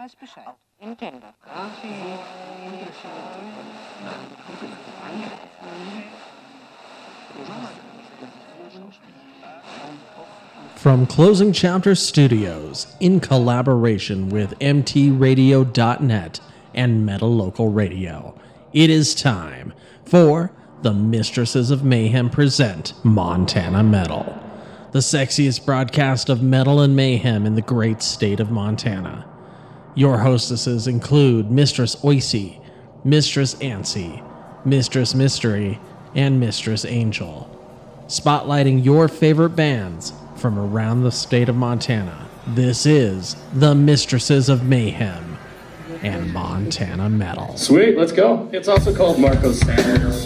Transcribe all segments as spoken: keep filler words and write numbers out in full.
weiß Bescheid. Nintendo. From Closing Chapter Studios, in collaboration with M T radio dot net and Metal Local Radio, it is time for the Mistresses of Mayhem present Montana Metal, the sexiest broadcast of metal and mayhem in the great state of Montana. Your hostesses include Mistress Oisey, Mistress Ancy, Mistress Mystery, and Mistress Angel, spotlighting your favorite bands from around the state of Montana. This is the Mistresses of Mayhem and Montana Metal. Sweet, let's go. It's also called Marco's Standard.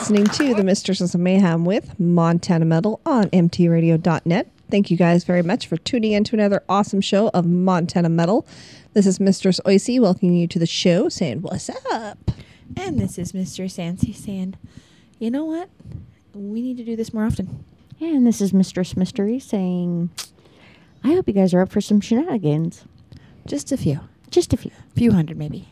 listening to the Mistresses of Mayhem with Montana Metal on M T radio dot net. Thank you guys very much for tuning in to another awesome show of Montana Metal. This is Mistress Oisey welcoming you to the show, saying, what's up? And this is Mister Sansi saying, you know what? We need to do this more often. And this is Mistress Mystery saying, I hope you guys are up for some shenanigans. Just a few. Just a few. Few hundred, maybe.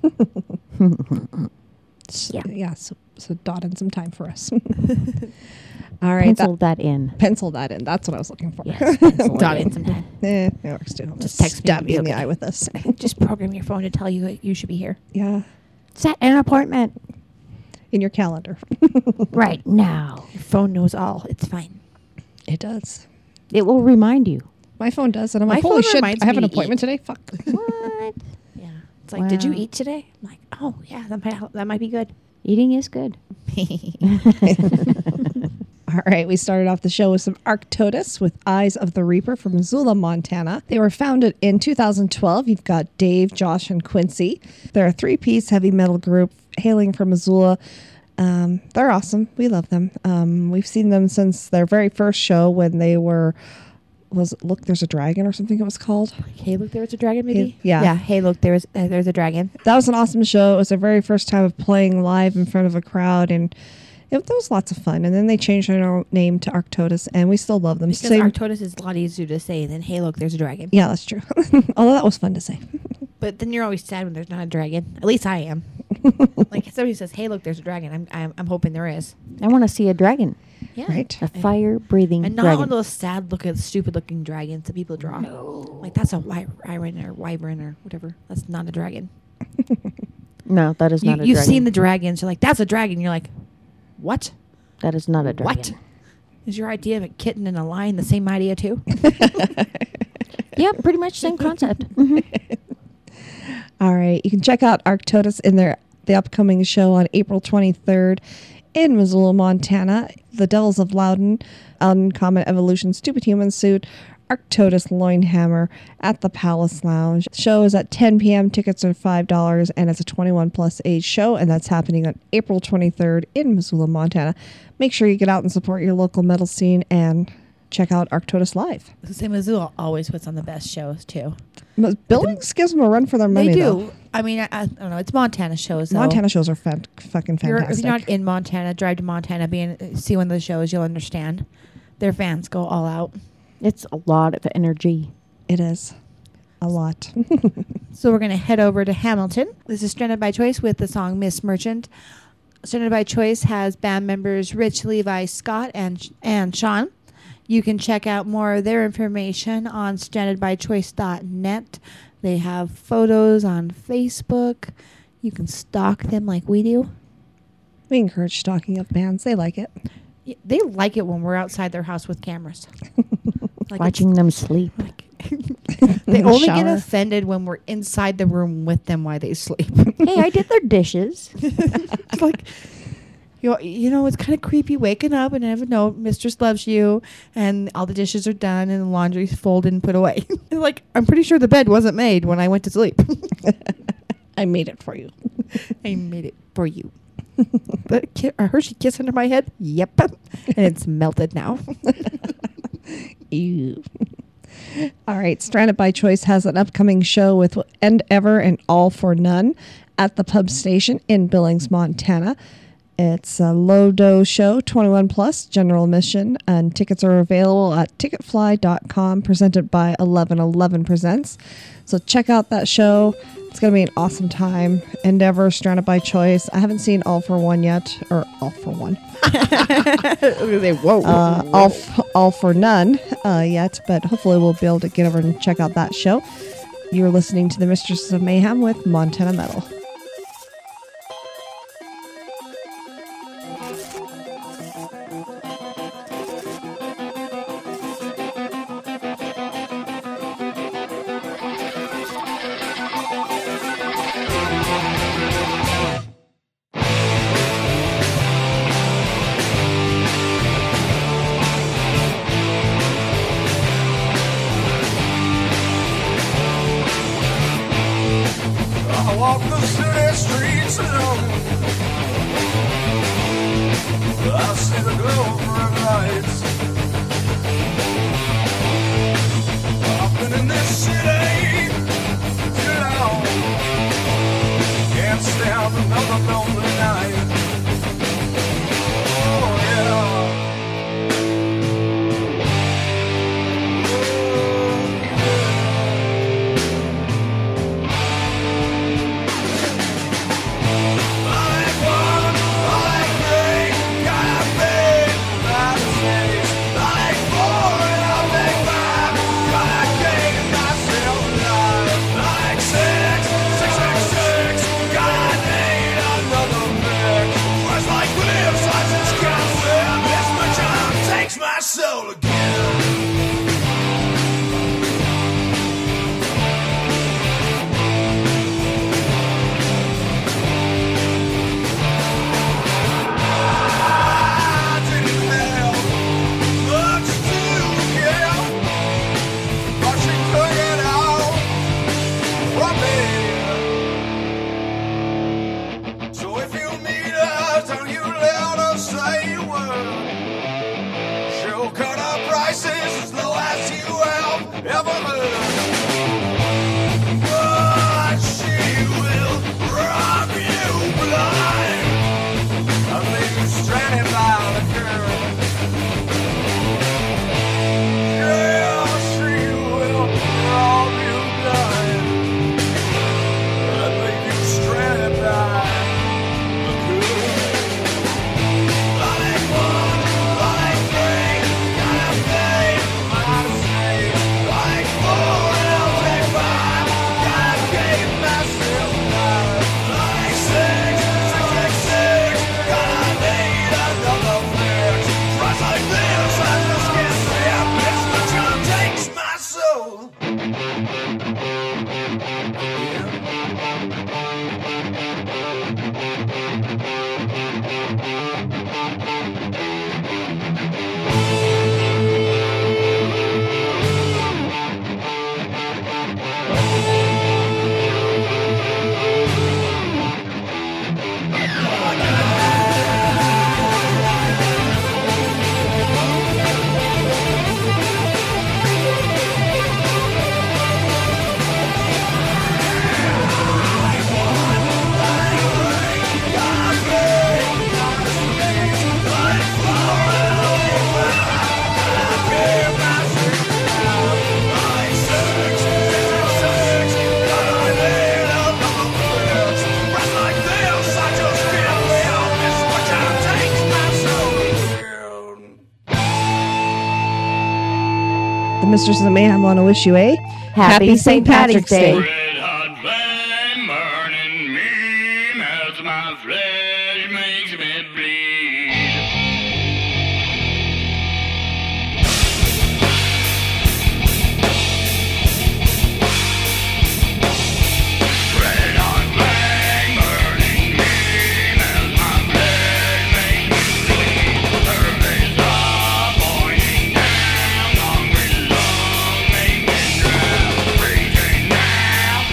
Yeah, yeah so, so dot in some time for us. All right. Pencil that, that in. Pencil that in. That's what I was looking for. Yes, pencil Dot it in some time. Eh, it works too. Just text me, Stab it'll be you in the okay. eye with this. Just program your phone to tell you that you should be here. Yeah. Set an appointment In your calendar. right now. Your phone knows all. It's fine. It does. It will remind you. My phone does. And I'm My like, holy phone shit, reminds I have me an to appointment eat. today? Fuck. What? Yeah. It's like, did you Wow. eat today? I'm like, oh, yeah, that might, that might be good. Eating is good. All right, we started off the show with some Arctotus with Eyes of the Reaper from Missoula, Montana. They were founded in two thousand twelve. You've got Dave, Josh, and Quincy. They're a three-piece heavy metal group hailing from Missoula. Um, they're awesome. We love them. Um, we've seen them since their very first show when they were, was it Look, There's a Dragon or something it was called? Hey, look, there was a dragon, maybe? Hey- yeah. Yeah, hey, look, there was, uh, there's a dragon. That was an awesome show. It was their very first time of playing live in front of a crowd, and it, that was lots of fun. And then they changed their name to Arctotus, and we still love them. Because Same- Arctotus is a lot easier to say than, hey, look, there's a dragon. Yeah, that's true. Although that was fun to say. But then you're always sad when there's not a dragon. At least I am. Like, if somebody says, hey, look, there's a dragon. I'm I'm, I'm hoping there is. I want to see a dragon. Yeah. Right. A fire-breathing And not dragon. one of those sad-looking, stupid-looking dragons that people draw. No. Like, that's a wy- wyvern or wyvern or whatever. That's not a dragon. No, that is You, not a you've dragon. seen the dragons. You're like, that's a dragon. You're like, what? That is not a dragon. What? Is your idea of a kitten and a lion the same idea, too? Yeah, pretty much same concept. Mhm. All right. You can check out Arctotus in their the upcoming show on April twenty-third in Missoula, Montana. The Devils of Loudon, Uncommon Evolution, Stupid Human Suit, Arctotus Loinhammer at the Palace Lounge. The show is at ten p.m. Tickets are five dollars, and it's a twenty-one plus age show, and that's happening on April twenty-third in Missoula, Montana. Make sure you get out and support your local metal scene and check out Arctotus live. The same Missoula always puts on the best shows, too. Billings gives them a run for their money, they do. though. I mean, I, I don't know. It's Montana shows, though. Montana shows are fan- fucking If you're, fantastic. if you're not in Montana, drive to Montana, be in, see one of the shows, you'll understand. Their fans go all out. It's a lot of energy. It is. A lot. So we're going to head over to Hamilton. This is Stranded by Choice with the song Miss Merchant. Stranded by Choice has band members Rich, Levi, Scott, and and Sean. You can check out more of their information on stranded by choice dot net. They have photos on Facebook. You can stalk them like we do. We encourage stalking of bands. They like it. Y- They like it when we're outside their house with cameras. Like Watching them sleep. it's- they In the only get shower. offended when we're inside the room with them while they sleep. Hey, I did their dishes. It's like, you you know, it's kind of creepy waking up and have a note, mistress loves you, and all the dishes are done and the laundry's folded and put away. Like, I'm pretty sure the bed wasn't made when I went to sleep. I made it for you. I made it for you. But ki- a Hershey kiss under my head? Yep. And it's melted now. Ew. All right. Stranded by Choice has an upcoming show with End Ever and All for None at the Pub Station in Billings, Montana. It's a low dose show, twenty-one plus, general admission, and tickets are available at ticket fly dot com, presented by eleven eleven Presents. So check out that show. It's going to be an awesome time. Endeavor, Stranded by Choice. I haven't seen All for One yet, or All for One. Whoa. uh, all, f- all for none uh, yet, but hopefully we'll be able to get over and check out that show. You're listening to the Mistresses of Mayhem with Montana Metal. I walk the city streets alone. I see the glow of red lights. I've been in this city too long. Can't stand another lonely night. Oh yeah. My soul again. I didn't have much to give, but she took it all from me. So if you meet her, don't you let her say a word. She'll cut her prices as low as you have ever heard. But she will rob you blind and leave you stranded by the curb. Yeah, she will rob you blind and leave you stranded by the curb. Like one, like three, gotta pay my say. Like four, I'll take five, gotta give myself nine. Like six, six, six, six, gotta need another fix. Price like this, I just can't say I miss. My charm takes my soul. The Mistress of Mayhem want to wish you a Happy Saint Patrick's Day. Red hot flame burning me, melts my flesh, makes me bleed. Red hot flame burning me, melts my flesh, makes me bleed. Her face up, pointing down, hungry love, make me drown. Reaching down,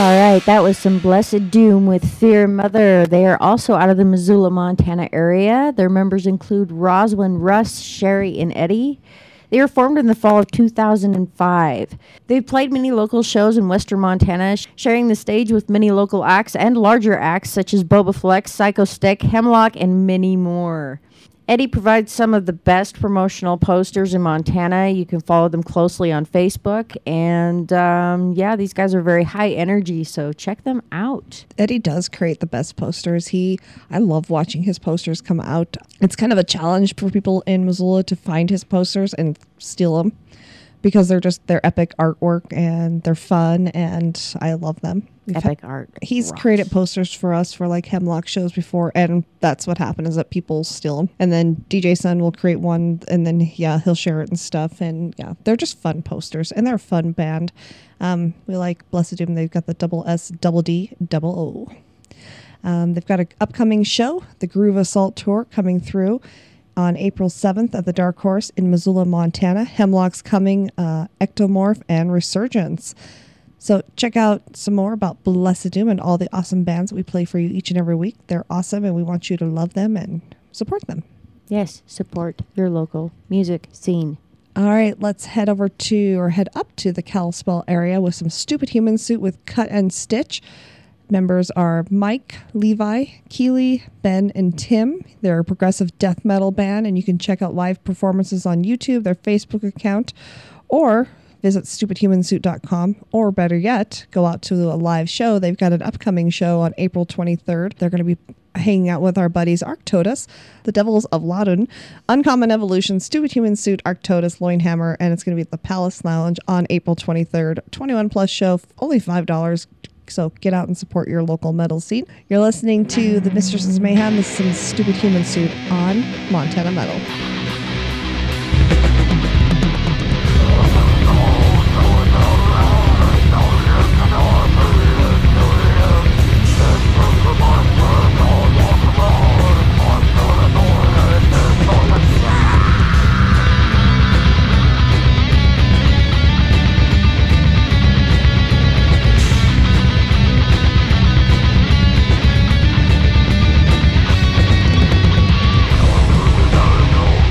right, that was some Blessed Doom with Fear Mother. They are also out of the Missoula, Montana area. Their members include Roslyn, Russ, Sherry, and Eddie. They were formed in the fall of two thousand five. They've played many local shows in western Montana, sh- sharing the stage with many local acts and larger acts such as Boba Flex, Psycho Stick, Hemlock, and many more. Eddie provides some of the best promotional posters in Montana. You can follow them closely on Facebook. And um, yeah, these guys are very high energy, so check them out. Eddie does create the best posters. He, I love watching his posters come out. It's kind of a challenge for people in Missoula to find his posters and steal them because they're just, they're epic artwork and they're fun and I love them. We've Epic had- art. He's rocks. created posters for us for like Hemlock shows before, and that's what happened is that people steal them. And then D J Sun will create one, and then yeah, he'll share it and stuff. And yeah, they're just fun posters, and they're a fun band. Um, we like Blessed Doom. They've got the double S, double D, double O. Um, they've got an upcoming show, the Groove Assault Tour, coming through on April seventh at the Dark Horse in Missoula, Montana. Hemlock's coming, uh, Ectomorph, and Resurgence. So check out some more about Blessed Doom and all the awesome bands that we play for you each and every week. They're awesome, and we want you to love them and support them. Yes, support your local music scene. All right, let's head over to, or head up to the Kalispell area with some Stupid Human Suit with Cut and Stitch. Members are Mike, Levi, Keely, Ben, and Tim. They're a progressive death metal band, and you can check out live performances on YouTube, their Facebook account, or visit stupid human suit dot com, or better yet, go out to a live show. They've got an upcoming show on April twenty-third. They're going to be hanging out with our buddies Arctotus, the Devils of Loudon, Uncommon Evolution, Stupid Human Suit, Arctotus, Loinhammer, and it's going to be at the Palace Lounge on April twenty-third. twenty-one plus show, only five dollars. So get out and support your local metal scene. You're listening to the Mistresses of Mayhem. This is some Stupid Human Suit on Montana Metal. Thank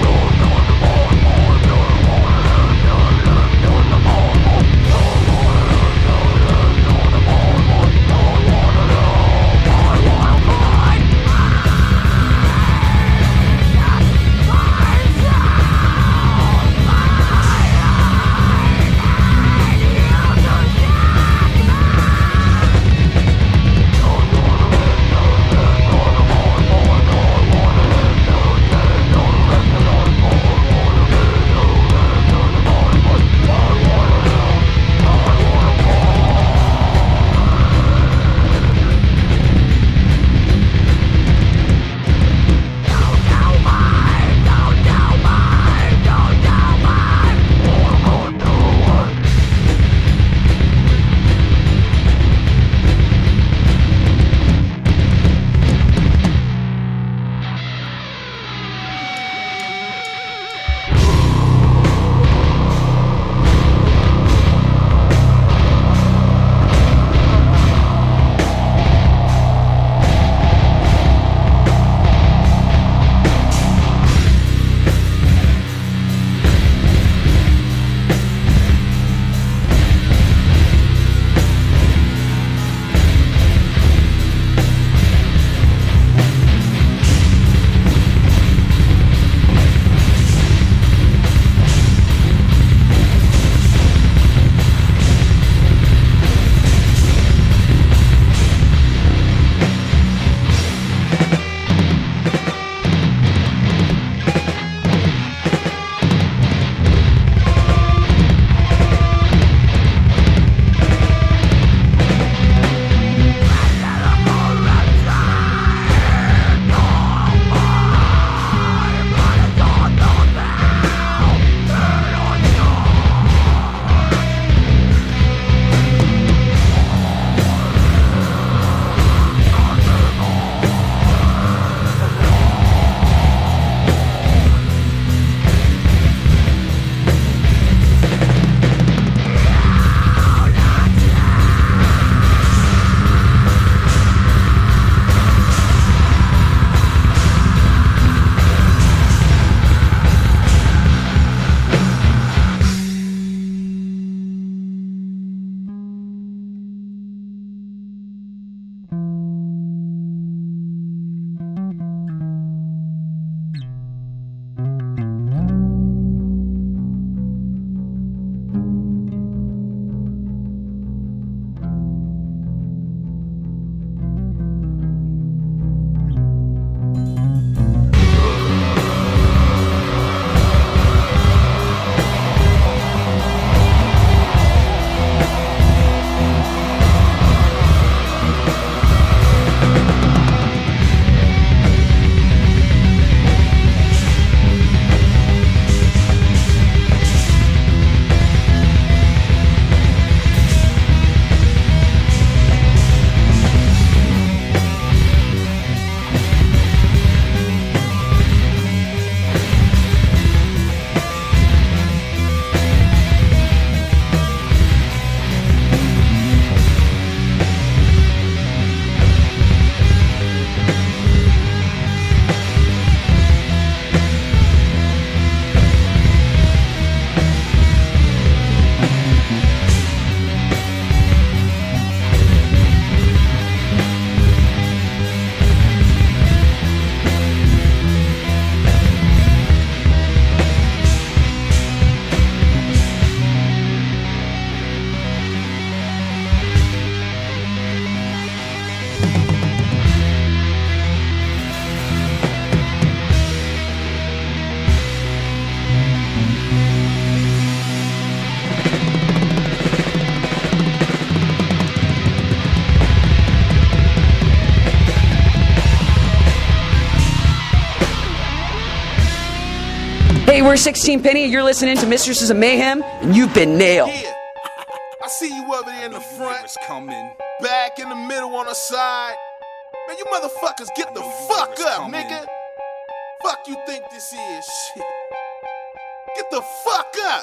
Hey, we're sixteen Penny, and you're listening to Mistresses of Mayhem, and you've been nailed. Yeah. I see you over there in the front, coming. Back in the middle on the side. Man, you motherfuckers get the fuck up, coming. Nigga. Fuck you think this is? Shit. Get the fuck up.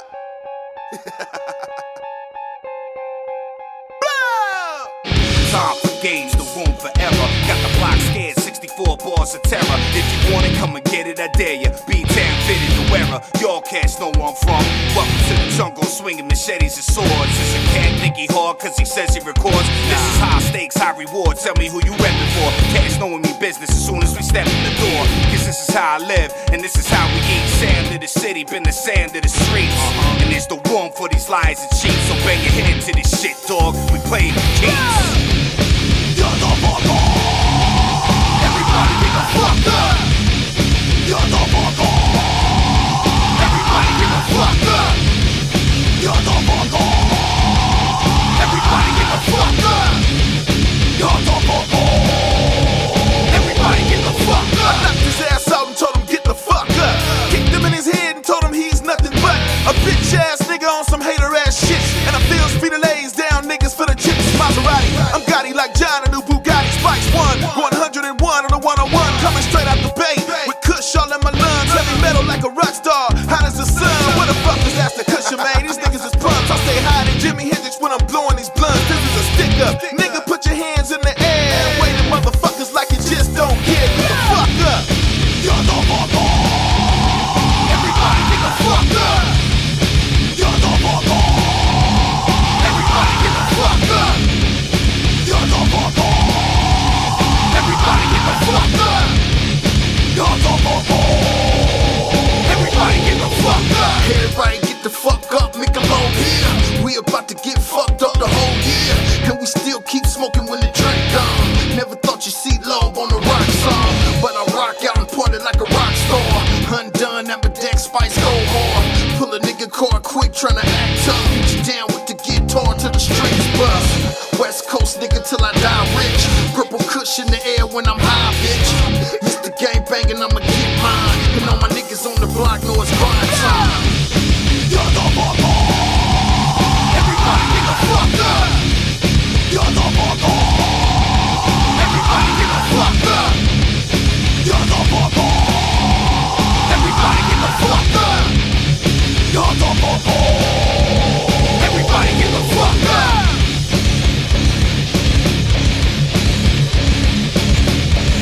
Blow! Time for games, the room forever. Got the block scared, sixty-four bars of terror. If you want it, come and get it, I dare ya. B-Town fitted the wearer. Y'all cats know where I'm from. Welcome to the jungle, swinging machetes and swords. Is a cat think he hard cause he says he records? This is high stakes, high reward. Tell me who you reppin' for. Cats knowing me business as soon as we step in the door. Cause this is how I live, and this is how we eat. Sand of the city, been the sand of the streets. Uh-huh. And there's the room for these lies and cheats. So bang your head to this shit, dog. We play the keys. You're the fuck up. Everybody get the fuck up. You're the fuck up. Everybody get the fuck up. You're the fuck up. Everybody get the fuck up. You're the fuck up. Everybody get the fuck up. I knocked his ass out and told him get the fuck up. Kicked him in his head and told him he's nothing but a bitch ass nigga on some hater ass shit. And I feel speed lays down niggas for the chips. Maserati, I'm Gotti like John, a new Bugatti. Spikes one, one hundred and one on the one oh one. Coming straight out the bay with Kush all in my lungs. Heavy metal like a rock star, hot as the sun. What the fuck is that the cushion, man? These niggas is punks. I stay high than Jimi Hendrix when I'm blowing these blunts. This is a stick up. Nigga, put your hands in the air. Wave the motherfuckers like you just don't care. Get the fuck up. You're the fuck up. Everybody get the fuck up. You're the fuck up. Everybody get the fuck up. You're the fuck up. Everybody get the fuck up. You're the fuck up. Everybody get the fuck up. Everybody get the fuck up, Michelob here. We about to get fucked up the whole year. And we still keep smoking when the drink gone. Never thought you'd see love on a rock song. But I rock out and party like a rock star. Undone, Amedex, Spice, go hard. Pull a nigga car quick, tryna act tough. Get you down with the guitar till the strings bust. West Coast nigga till I die rich. Purple kush in the air when I'm high, bitch. Mister Gang banging, I'ma get mine. And all my niggas on the block know it's grind time. You're the fuck up. Everybody get the fuck up. You're the fuck up. Everybody get the fuck up. You're the fuck up. Everybody get the fuck up. You're the fuck up. Everybody get the fuck up.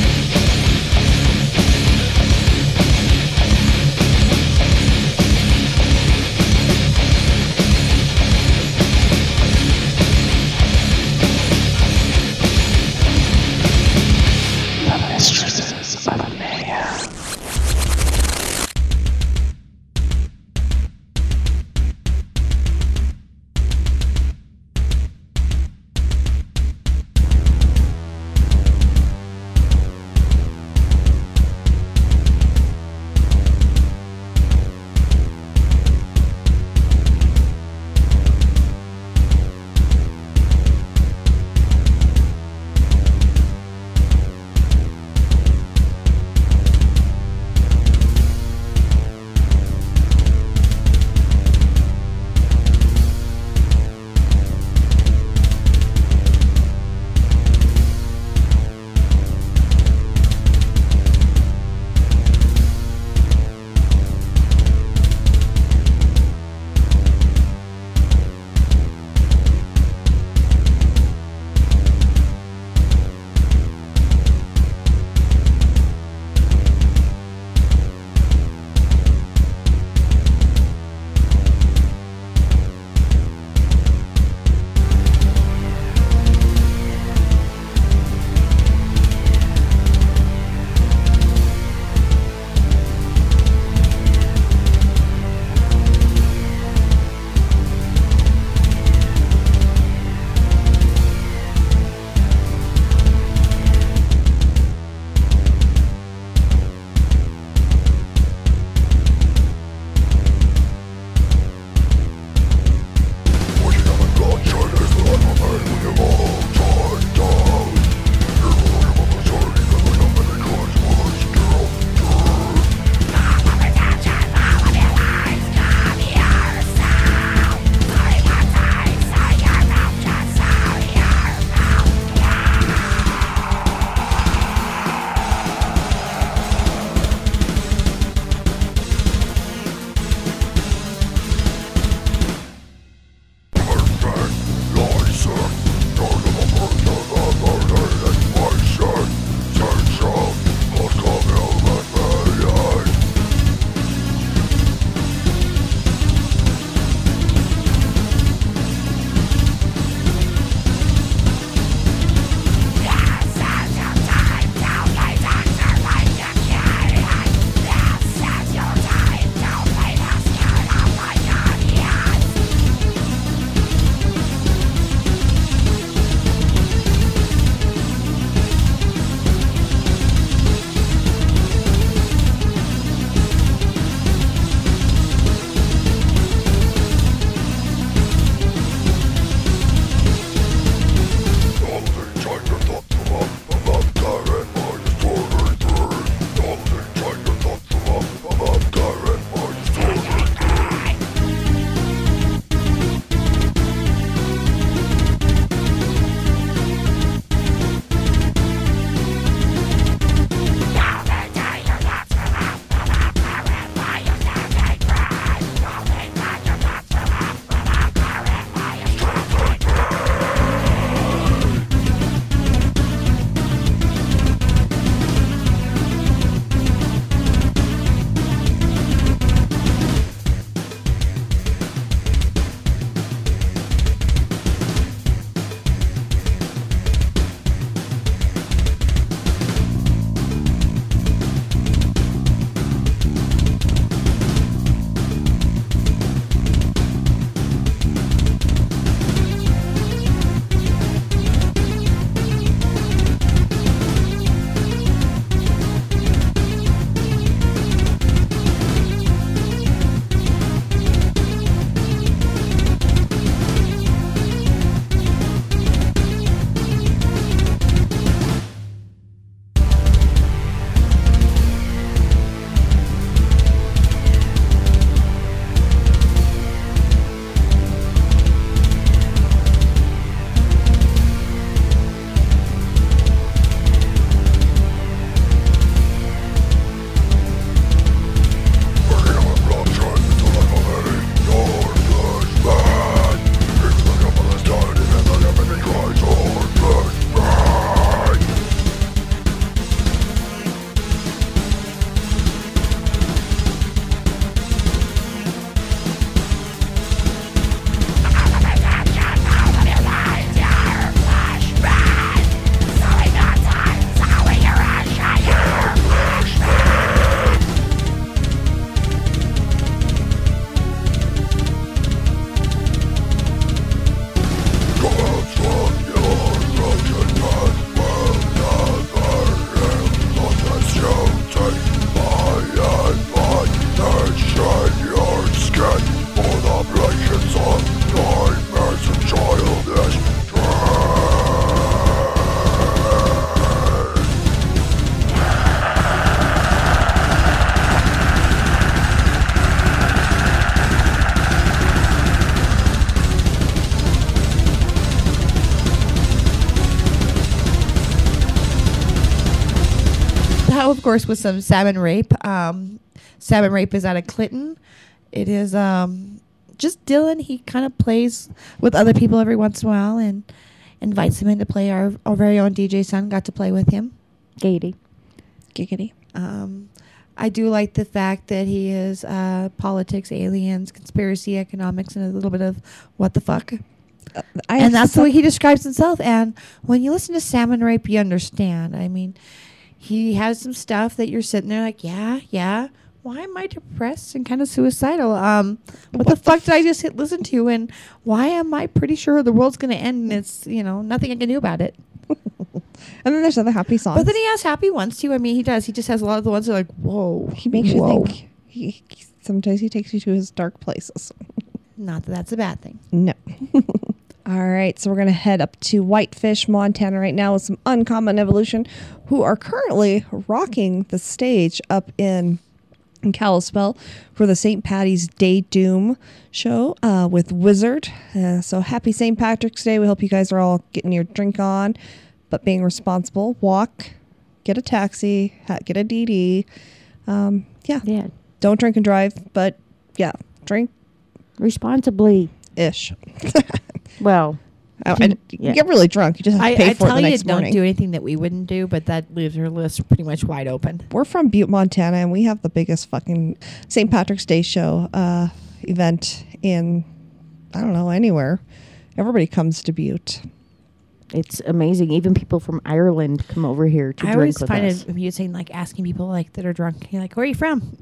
out, of course, with some Salmon Rape. Um, Salmon Rape is out of Clinton. It is um, just Dylan. He kind of plays with other people every once in a while and invites them in to play. Our, our very own D J Son got to play with him. Gaiety. Giggity. Um, I do like the fact that he is uh, politics, aliens, conspiracy, economics, and a little bit of what the fuck. Uh, I and that's the some- way he describes himself. And when you listen to Salmon Rape, you understand. I mean, he has some stuff that you're sitting there like, yeah, yeah. Why am I depressed and kind of suicidal? Um, what, what the, the fuck f- did I just hit listen to? And why am I pretty sure the world's going to end and it's, you know, nothing I can do about it? And then there's other happy songs. But then he has happy ones too. I mean, he does. He just has a lot of the ones that are like, whoa. He makes whoa. you think. He, he, sometimes he takes you to his dark places. Not that that's a bad thing. No. All right, so we're going to head up to Whitefish, Montana right now with some Uncommon Evolution, who are currently rocking the stage up in, in Kalispell for the Saint Patty's Day Doom show uh, with Wizard. Uh, so happy Saint Patrick's Day. We hope you guys are all getting your drink on, but being responsible. Walk, get a taxi, ha- get a D D. Um, yeah. Yeah. Don't drink and drive, but yeah, drink Responsibly. ish. Well, I, I, you yeah. get really drunk. You just have to I, pay I for it tell the you, next don't morning. do anything that we wouldn't do, but that leaves our list pretty much wide open. We're from Butte, Montana, and we have the biggest fucking Saint Patrick's Day show uh, event in, I don't know, anywhere. Everybody comes to Butte. It's amazing. Even people from Ireland come over here to I drink always with find us. it amusing, like asking people like that are drunk. You're like, "Where are you from?"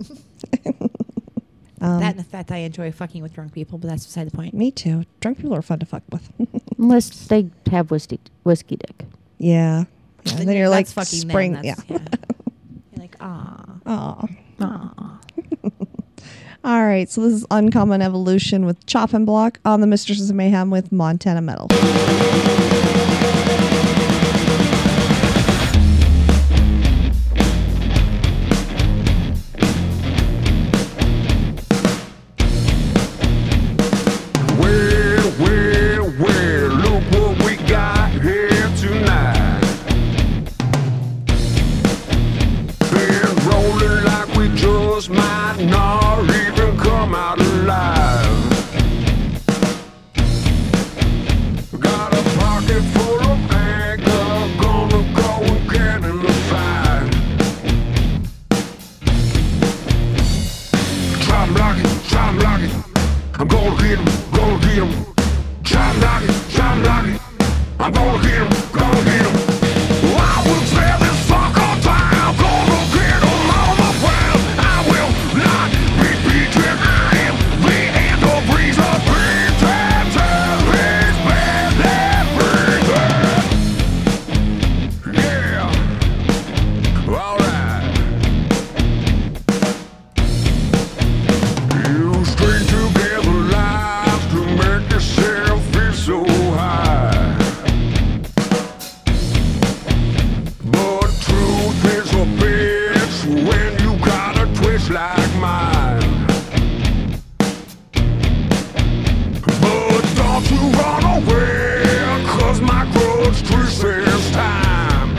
Um, that and the fact I enjoy fucking with drunk people, but that's beside the point. Me too. Drunk people are fun to fuck with. Unless they have whiskey, whiskey dick. yeah. yeah. And then you're like That's fucking them, spring. that's- Yeah. You're like, ah, Aw. ah. All right. So this is Uncommon Evolution with Chop and Block on the Mistresses of Mayhem with Montana Metal. Well, well, well, look what we got here tonight. Been rolling like we just might not even come out alive. Got a pocket full of anger, gonna go and get in the fight. Try and block it, try and block it. I'm gonna get him, gonna get him. Try and block it, try and block it. I'm gonna get him, gonna get him. I will tear this fucker down, gonna get him on the ground. I will not be beaten. I am the end of reason. Beaten till his bed and breathing. Yeah, alright. You string together lies to make yourself feel so high. But truth is a bitch when you got a twist like mine. But don't you run away, cause my grudge twist is time.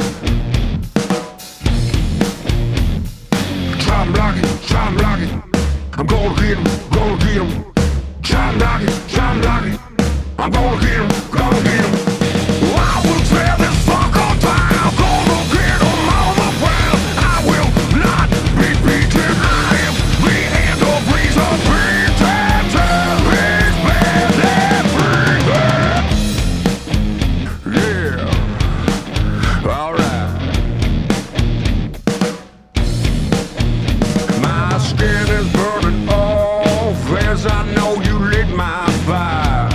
Try and block it, try and block it. I'm gonna get him, gonna get him. Try and block it, try and block it. I'm gonna get him, gonna get him. I will tear this fucker down, gonna get him on the ground. I will not be beaten. I am the end of reason. Beaten till his bed and breathing. Yeah, alright. My skin is burning off as I know you lit my fire.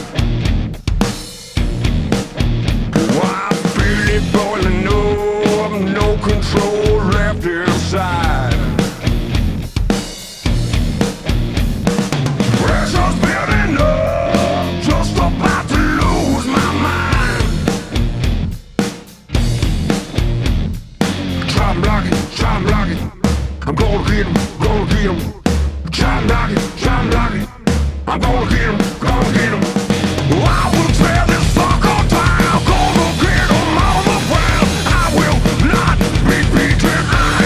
I feel it boiling up, no control left inside. Pressure's building up, just about to lose my mind. Try and block it, try and block it. I'm gonna get him, gonna get him. Try and block it, try and block it. I'm gonna get him, gonna get him. I will tear this fucker down, gonna get him on the ground. I will not be beaten. I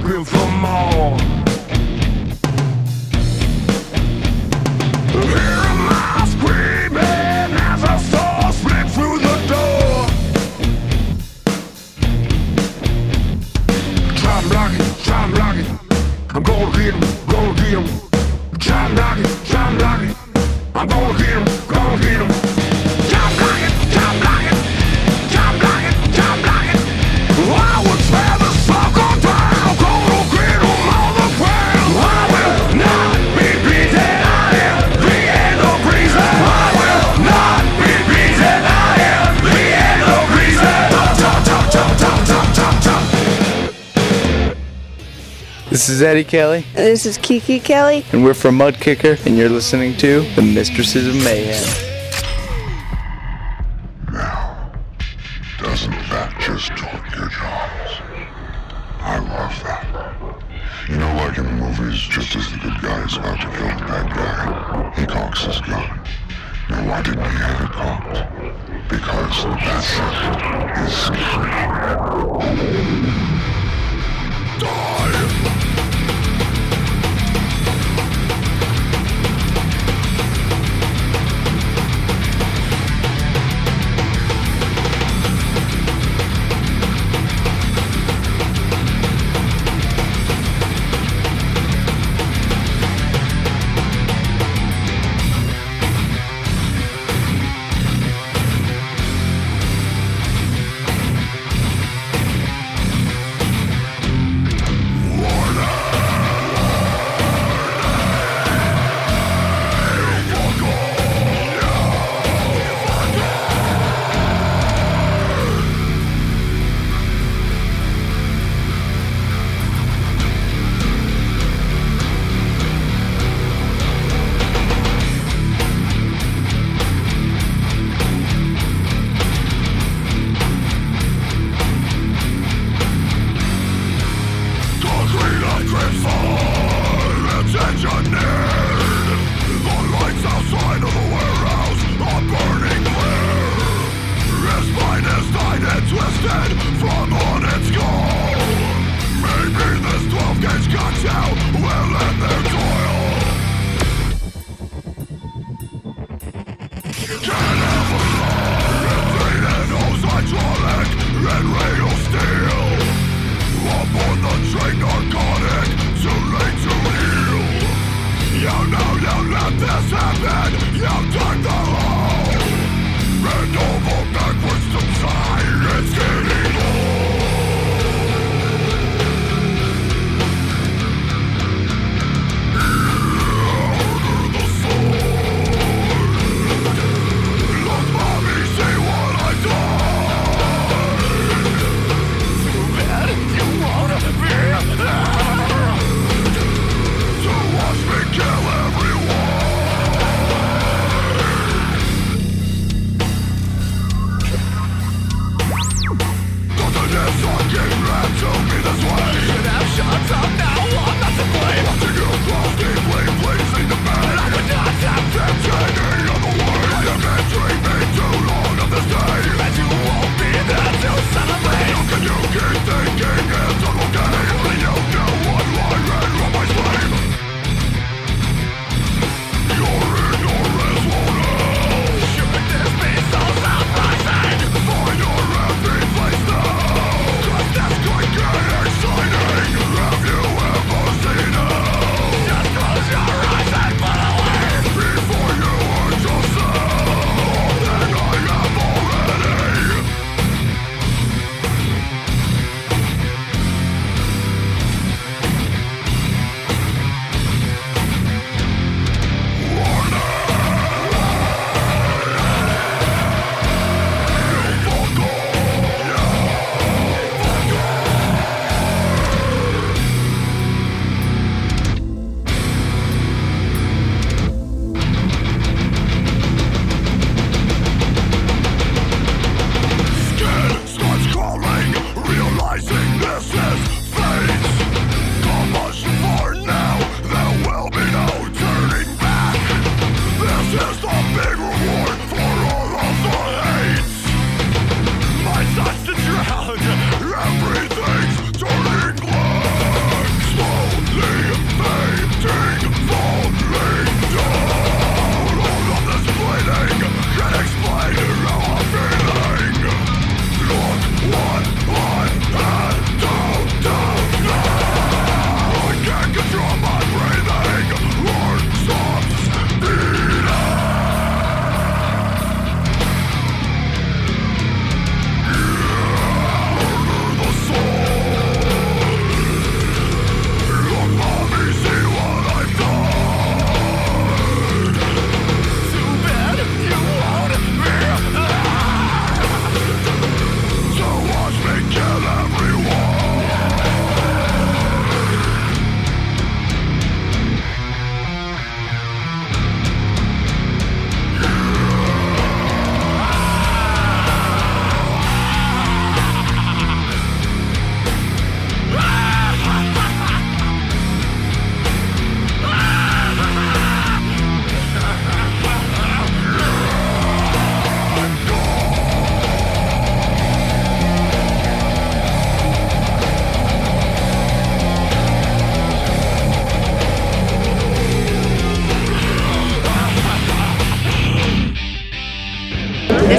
built for more. Hear a mouse screaming as a saw split through the door. Try and block it, try and block it. I'm gonna get him, gonna get him. Try and block it, try and block it. I'm gonna get him, gonna get him. Try and block it, try and block it. Try and block it, try and block it. I would tear the sucker down, gonna get him on the ground. I will not be beaten, I am the end of reason. I will not be beaten, I am the end of reason. Top, top, top, top, top, top, top. This is Eddie Kelly. This is Kiki Kelly. And we're from Mudkicker, and you're listening to The Mistresses of Mayhem. Now, doesn't that just torque your jaws? I love that. You know, like in the movies, just as the good guy is about to kill the bad guy, he cocks his gun. Now, why didn't he have it cocked? Because that second is scary. Die!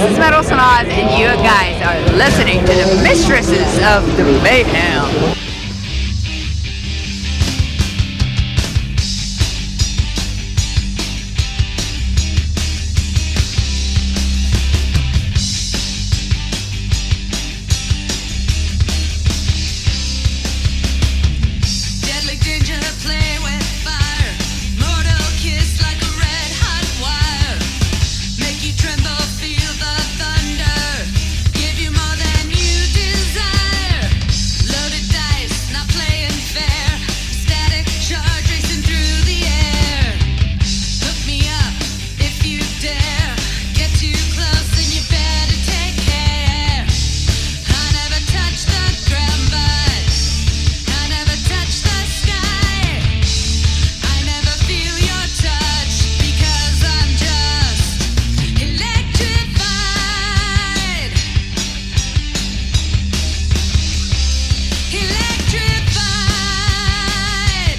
is Metal Sanaz, and you guys are listening to the Mistresses of the Mayhem. Deadly danger, play with fire. Mortal kiss like a red hot wire. Make you tremble, feel the thunder. Give you more than you desire. Loaded dice, not playing fair. Static charge racing through the air. Hook me up if you dare. Get too close and you better take care. I never touch the ground, but I never touch the sky. I never feel your touch because I'm just electrified. Electrified.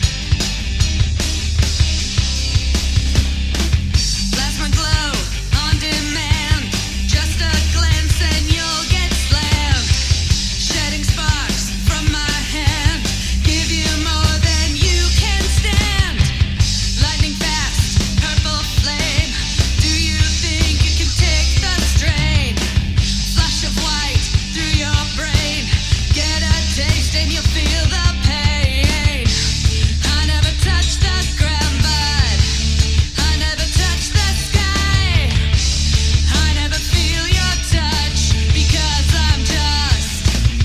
Plasma glow on demand. Just a glance and you'll get slammed. Shedding sparks from my hand. Give you more than you can stand. Lightning fast, purple flame. Do you think you can take the strain? Flash of white through your brain. Get a taste and you'll feel the pain. I never touch the ground, but I never touch the sky. I never feel your touch because I'm just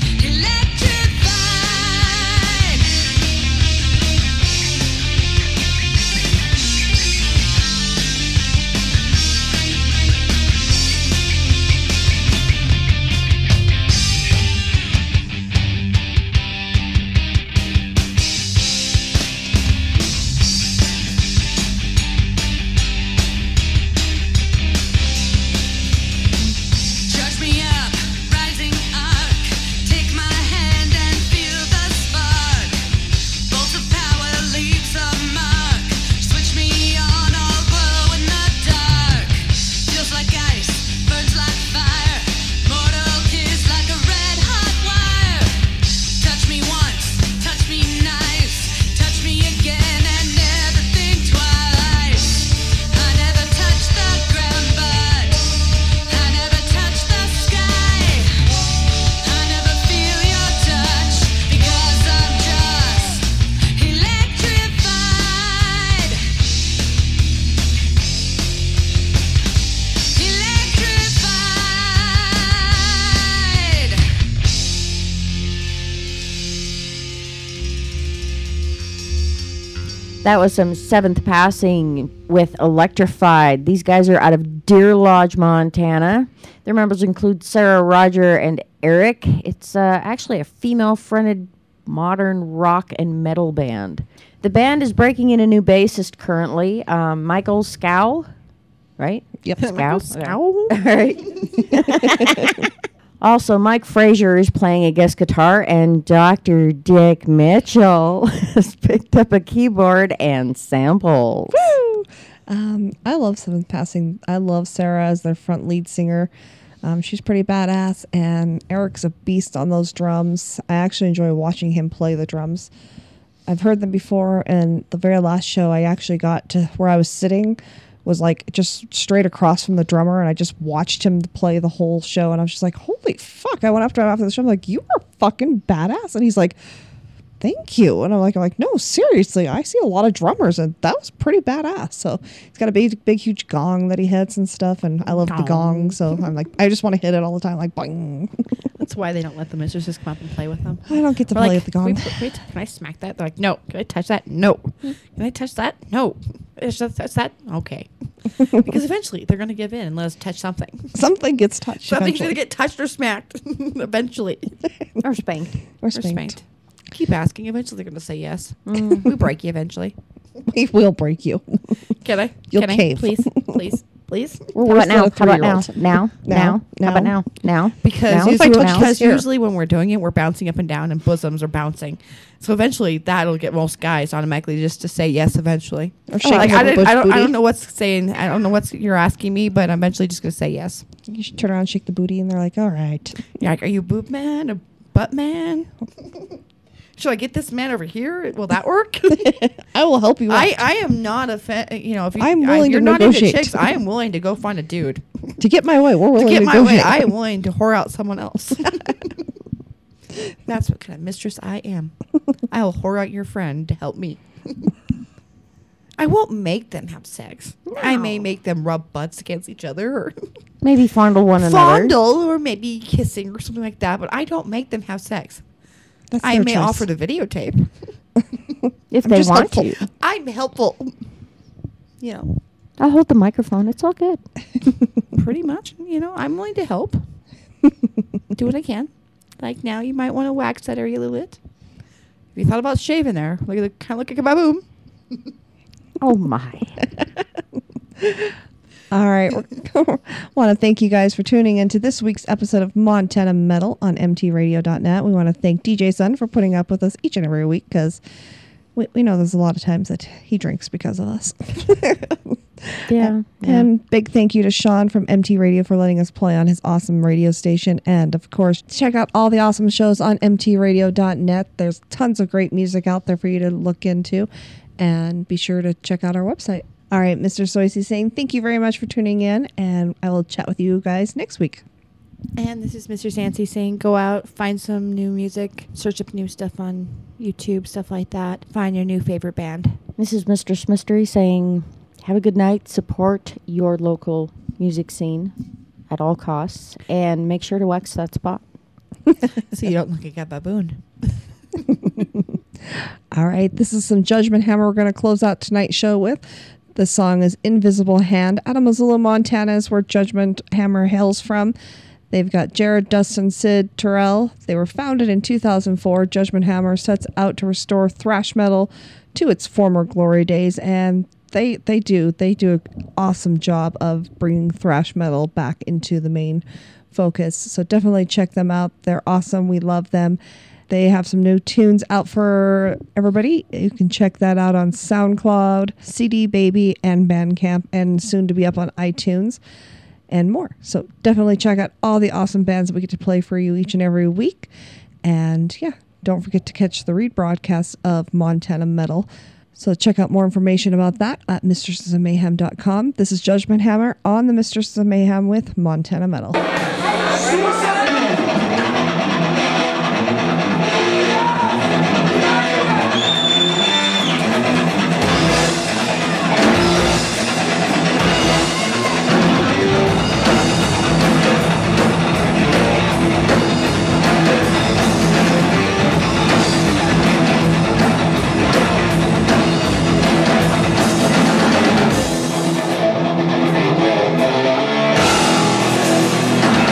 electrified. Charge me up, rising arc. Take my hand and feel the spark. Bolt of power leaves a mark. Switch me on, I'll glow in the dark. Feels like ice, burns like fire. Mortal kiss like a red hot wire. Touch me once, touch me nice. Touch me again and never think twice. I never touch the ground, but I never touch the sky. I never feel your touch because I'm just electrified. Electrified. That was some Seventh Passing with Electrified. These guys are out of Deer Lodge, Montana. Their members include Sarah, Roger, and Eric. It's uh, actually a female-fronted modern rock and metal band. The band is breaking in a new bassist currently, um, Michael Scow, right? Yep. Scow. Scow. All right. Also, Mike Frazier is playing a guest guitar, and Doctor Dick Mitchell has picked up a keyboard and samples. Woo! Um, I love Seventh Passing. I love Sarah as their front lead singer. Um, she's pretty badass, and Eric's a beast on those drums. I actually enjoy watching him play the drums. I've heard them before, and the very last show I actually got to where I was sitting was like just straight across from the drummer, and I just watched him play the whole show, and I was just like, holy fuck. I went up to him after the show, I'm like, you are fucking badass. And he's like, thank you. And I'm like, I'm like, no, seriously, I see a lot of drummers, and that was pretty badass. So he's got a big, big, huge gong that he hits and stuff, and I love the gong. So I'm like, I just want to hit it all the time, like, boing. That's why they don't let the mistresses come up and play with them. I don't get to We're play like, with the gong. Wait, wait, can I smack that? They're like, no. Can I touch that? No. Can I touch that? No. Is that, that's that? Okay. Because eventually they're going to give in and let us touch something. Something gets touched. Something's eventually. going to get touched or smacked eventually. Or spanked. Or spanked. Keep asking. Eventually they're going to say yes. Mm. We break you eventually. We will break you. Can I? You'll Can cave. I? Please. Please. please. We're worse what now? than a How about now? three-year-old. Now? Now? Now? How about now? Now? Because, now? usually, If I touch because this here. usually when we're doing it, we're bouncing up and down and bosoms are bouncing. So eventually that'll get most guys automatically just to say yes eventually. Or shaking like, up I, a didn't- bush I, don't, I booty. don't know what's saying. I don't know what you're asking me, but I'm eventually just going to say yes. You should turn around, shake the booty, and they're like, all right. You're like, are you a boob man? A butt man? Should I get this man over here? Will that work? I will help you out. I, I am not a fan. You know, if you, I'm I- willing you're to not negotiate. into chicks, I am willing to go find a dude. to get my way, we're to willing get to my go way, ahead. I am willing to whore out someone else. That's what kind of mistress I am. I will whore out your friend to help me. I won't make them have sex. I may make them rub butts against each other or Maybe fondle one another. fondle or maybe kissing or something like that, but I don't make them have sex. That's I their may choice. offer the videotape. If I'm they just want helpful. to. I'm helpful. You know, I'll hold the microphone. It's all good. pretty much. You know, I'm willing to help. Do what I can. Like now, you might want to wax that area a little bit. If you thought about shaving there, look at the kind of look like a baboon. Oh, my. All right. Want to thank you guys for tuning into this week's episode of Montana Metal on M T radio dot net. We want to thank D J Sun for putting up with us each and every week because we, we know there's a lot of times that he drinks because of us. Yeah. And big thank you to Sean from M T Radio for letting us play on his awesome radio station. And of course, check out all the awesome shows on M T radio dot net. There's tons of great music out there for you to look into. And be sure to check out our website. All right, Mister Soisy saying thank you very much for tuning in. And I will chat with you guys next week. And this is Mister Sancy saying go out, find some new music, search up new stuff on YouTube, stuff like that. Find your new favorite band. This is Mister Smystery saying, have a good night. Support your local music scene at all costs. And make sure to wax that spot. So you don't look like a baboon. All right, this is some Judgment Hammer we're going to close out tonight's show with. The song is Invisible Hand. Out of Missoula, Montana is where Judgment Hammer hails from. They've got Jared, Dustin, Sid, Terrell. They were founded in two thousand four. Judgment Hammer sets out to restore thrash metal to its former glory days, and they they do. They do an awesome job of bringing thrash metal back into the main focus. So definitely check them out. They're awesome. We love them. They have some new tunes out for everybody. You can check that out on SoundCloud, C D Baby, and Bandcamp, and soon to be up on iTunes and more. So definitely check out all the awesome bands that we get to play for you each and every week. And yeah, don't forget to catch the rebroadcast of Montana Metal. So check out more information about that at mistresses of mayhem dot com. This is Judgment Hammer on the Mistresses of Mayhem with Montana Metal. Thank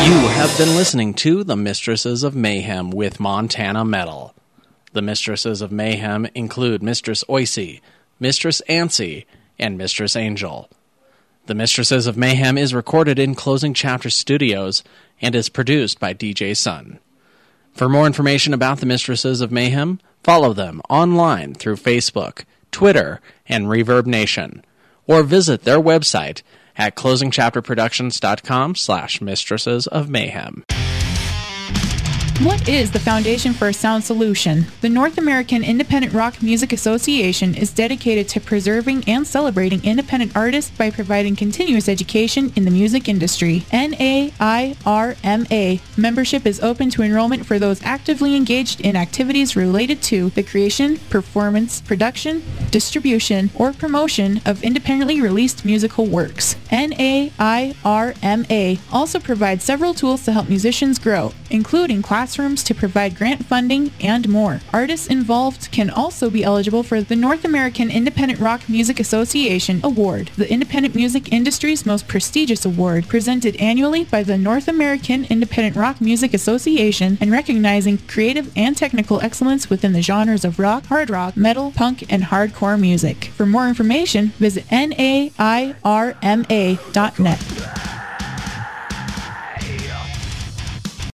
You have been listening to The Mistresses of Mayhem with Montana Metal. The Mistresses of Mayhem include Mistress Oicy, Mistress Ancy, and Mistress Angel. The Mistresses of Mayhem is recorded in Closing Chapter Studios and is produced by D J Sun. For more information about the Mistresses of Mayhem, follow them online through Facebook, Twitter, and Reverb Nation, or visit their website at closing chapter productions dot com slash mistresses of mayhem. What is the Foundation for a Sound Solution? The North American Independent Rock Music Association is dedicated to preserving and celebrating independent artists by providing continuous education in the music industry. N A I R M A. Membership is open to enrollment for those actively engaged in activities related to the creation, performance, production, distribution, or promotion of independently released musical works. N A I R M A also provides several tools to help musicians grow, including class Classrooms to provide grant funding, and more. Artists involved can also be eligible for the North American Independent Rock Music Association Award, the independent music industry's most prestigious award, presented annually by the North American Independent Rock Music Association and recognizing creative and technical excellence within the genres of rock, hard rock, metal, punk, and hardcore music. For more information, visit N A I R M A dot net.